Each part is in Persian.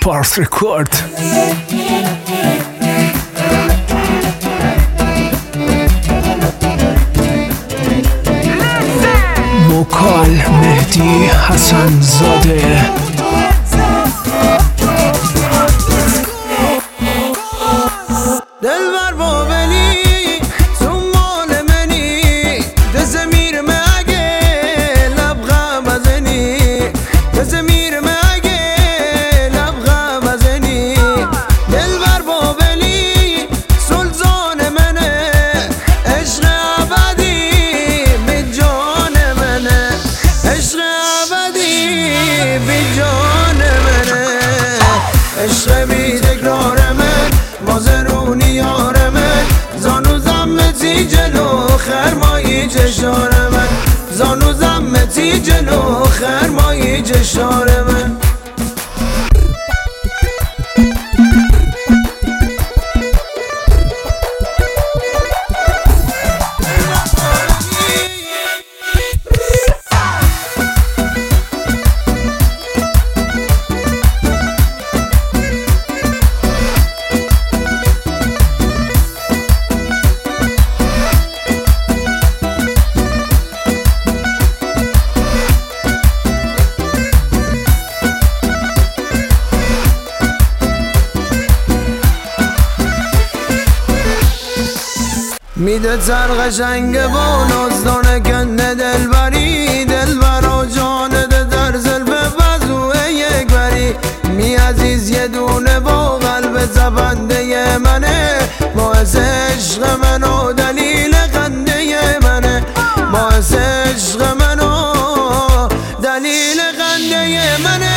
پارس رکورد. وکال مهدی حسن زاده. دلبر بابلی تو مال منی دزمیر مگه لبغم ازنی دزمیر مگه لبغم ازنی دلبر بابلی سلطان منه عشق ابدی به جان منه عشق ابدی به جان منه عشق بی تکرار من مازرونی یار من زانو زمتی جلو خرمایی چشار من زانو زمتی جلو خرمایی چشار من میده تر قشنگ با نازدانه کنده دلبری دلبر و جانه ده در زلف وضوه یک بری می عزیز یه دونه با قلب زبنده منه باعث عشق من و دلیل خنده منه باعث عشق من و دلیل خنده منه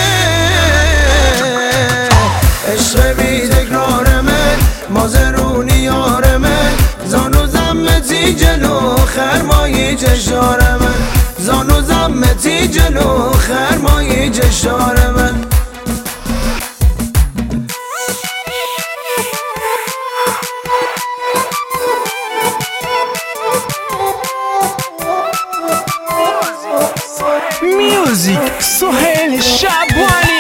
عشق بی تکرار من مازرونی یار من زانو زمتی جلو خرمایی چشار من زانو زمتی جلو خرمایی چشار من میوزیک سهیل شبانی.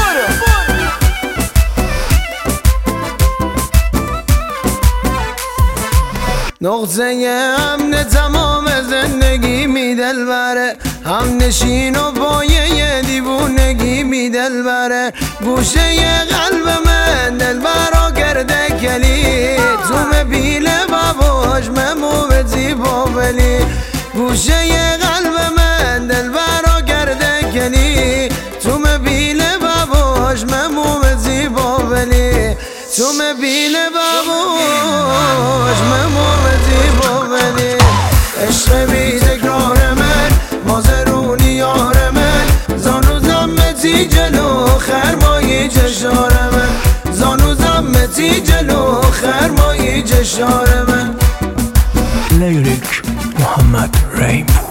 نقطه امن تمام زندگی می دلبره هم نشین و پایه دیوونگی می دلبره گوشه قلب من دلبرا کرده کلی تو بیل باباش ممومتی بابلی گوشه قلب من دلبرا کرده کلی تو بیل باباش ممومتی بابلی تو بیل باباش ممومتی بابلی عشق بی تکرار من مازرونی یار من زانو زمتی جلو خرمایی چشار من زانو زمتی جلو خرمایی چشار من لیریک محمد ریم.